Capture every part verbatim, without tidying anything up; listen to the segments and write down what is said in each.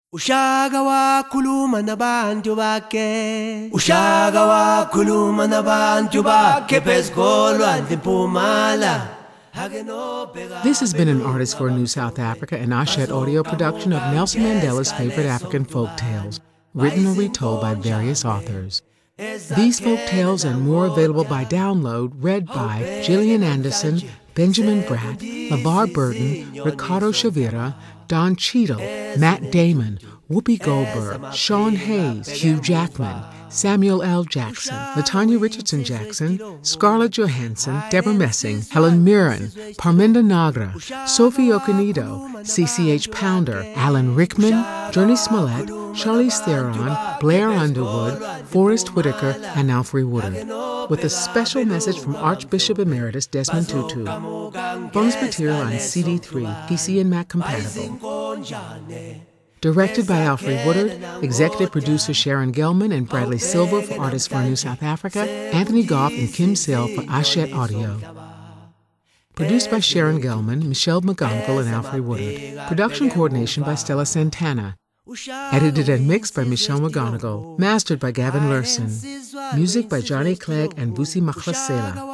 Ushaka wakhuluma nabantu bakhe Ushaka wakhuluma nabantu bakhe phezukolwandle impumala. This has been an Artist for a New South Africa and Ashet audio production of Nelson Mandela's favorite African folk tales, written or retold by various authors. These folk tales and more available by download, read by Gillian Anderson, Benjamin Bratt, LeVar Burton, Ricardo Chavira, Don Cheadle, Matt Damon, Whoopi Goldberg, Sean Hayes, Hugh Jackman, Samuel L. Jackson, Latanya Richardson Jackson, Scarlett Johansson, Deborah Messing, Helen Mirren, Parminda Nagra, Sophie Okonedo, C C H Pounder, Alan Rickman, Jurnee Smollett, Charlize Theron, Blair Underwood, Forrest Whitaker, and Alfre Woodard, with a special message from Archbishop Emeritus Desmond Tutu. Bonus material on C D three, P C and Mac compatible. Directed by Alfre Woodard, executive producer Sharon Gelman and Bradley Silver for Artists for New South Africa, Anthony Goff and Kim Sale for Ashet Audio. Produced by Sharon Gelman, Michelle McGonigal, and Alfre Woodard. Production coordination by Stella Santana. Edited and mixed by Michelle McGonigal. Mastered by Gavin Lurson. Music by Johnny Clegg and Vusi Maklasela.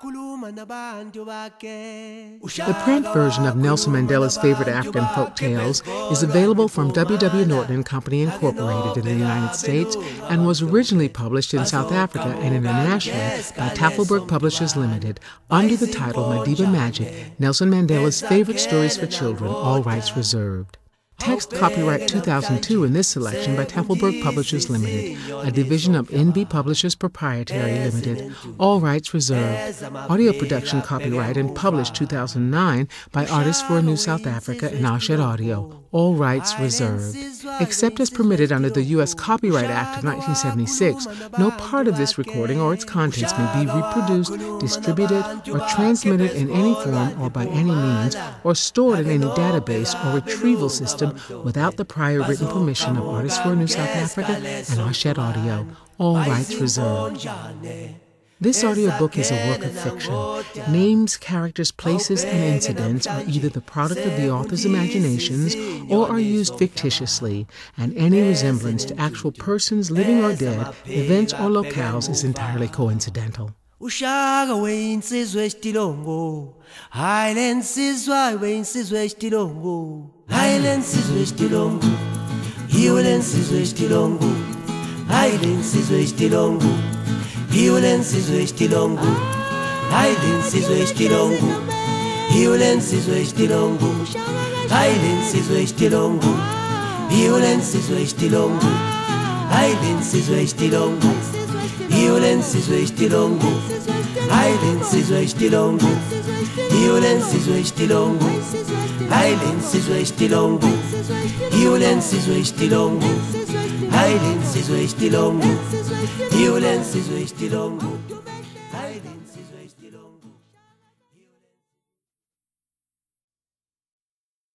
The print version of Nelson Mandela's favorite African folk tales is available from W W Norton and Company Incorporated in the United States and was originally published in South Africa and internationally by Tafelberg Publishers Limited under the title Madiba Magic, Nelson Mandela's Favorite Stories for Children, all rights reserved. Text copyright two thousand two in this selection by Tafelberg Publishers Limited, a division of N B Publishers Proprietary Limited, all rights reserved. Audio production copyright and published two thousand nine by Artists for a New South Africa and Ashet Audio, all rights reserved. Except as permitted under the U S Copyright Act of nineteen seventy-six, no part of this recording or its contents may be reproduced, distributed, or transmitted in any form or by any means, or stored in any database or retrieval system without the prior written permission of Artists for New South Africa and Ashet Audio, all rights reserved. This audiobook is a work of fiction. Names, characters, places, and incidents are either the product of the author's imaginations or are used fictitiously, and any resemblance to actual persons, living or dead, events or locales is entirely coincidental. Ushaka weinsizwe esitilongo Highland sizwe weinsizwe esitilongo Highland sizwe esitilongo Highland sizwe esitilongo Highland sizwe esitilongo Highland sizwe esitilongo Highland sizwe esitilongo Highland sizwe esitilongo Highland sizwe esitilongo Highland sizwe esitilongo Highland sizwe esitilongo Highland sizwe esitilongo Highland sizwe esitilongo Highland sizwe esitilongo Highland sizwe esitilongo Highland sizwe esitilongo Highland sizwe esitilongo Highland sizwe esitilongo